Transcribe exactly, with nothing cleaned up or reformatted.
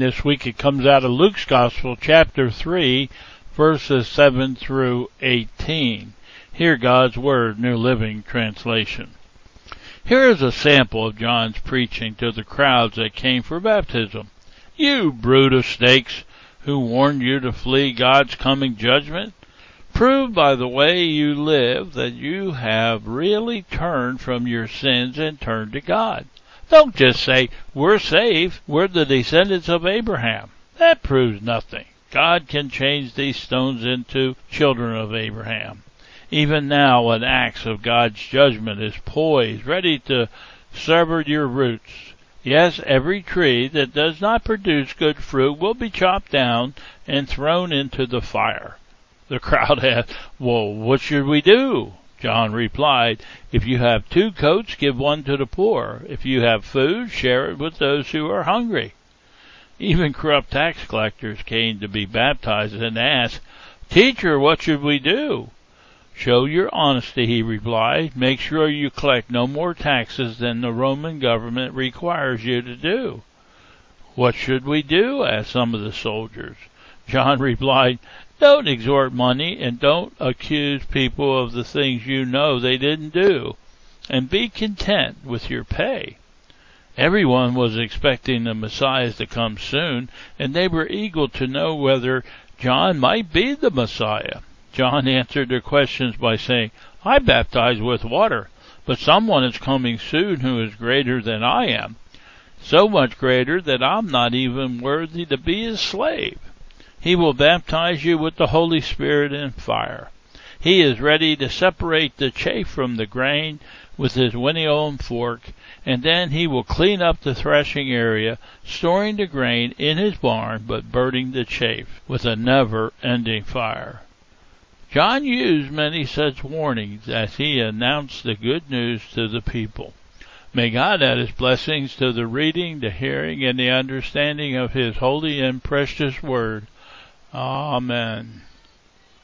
This week it comes out of Luke's Gospel, chapter three, verses seven through eighteen. Hear God's Word, New Living Translation. Here is a sample of John's preaching to the crowds that came for baptism. You brood of snakes, who warned you to flee God's coming judgment? Prove by the way you live that you have really turned from your sins and turned to God. Don't just say, we're saved, we're the descendants of Abraham. That proves nothing. God can change these stones into children of Abraham. Even now an axe of God's judgment is poised, ready to sever your roots. Yes, every tree that does not produce good fruit will be chopped down and thrown into the fire. The crowd asked, well, what should we do? John replied, if you have two coats, give one to the poor. If you have food, share it with those who are hungry. Even corrupt tax collectors came to be baptized and asked, Teacher, what should we do? Show your honesty, he replied. Make sure you collect no more taxes than the Roman government requires you to do. What should we do? Asked some of the soldiers. John replied, Don't extort money and don't accuse people of the things you know they didn't do, and be content with your pay. Everyone was expecting the Messiah to come soon, and they were eager to know whether John might be the Messiah. John answered their questions by saying, I baptize with water, but someone is coming soon who is greater than I am, so much greater that I'm not even worthy to be his slave. He will baptize you with the Holy Spirit and fire. He is ready to separate the chaff from the grain with his winnow and fork, and then he will clean up the threshing area, storing the grain in his barn, but burning the chaff with a never-ending fire. John used many such warnings as he announced the good news to the people. May God add his blessings to the reading, the hearing, and the understanding of his holy and precious word. Amen.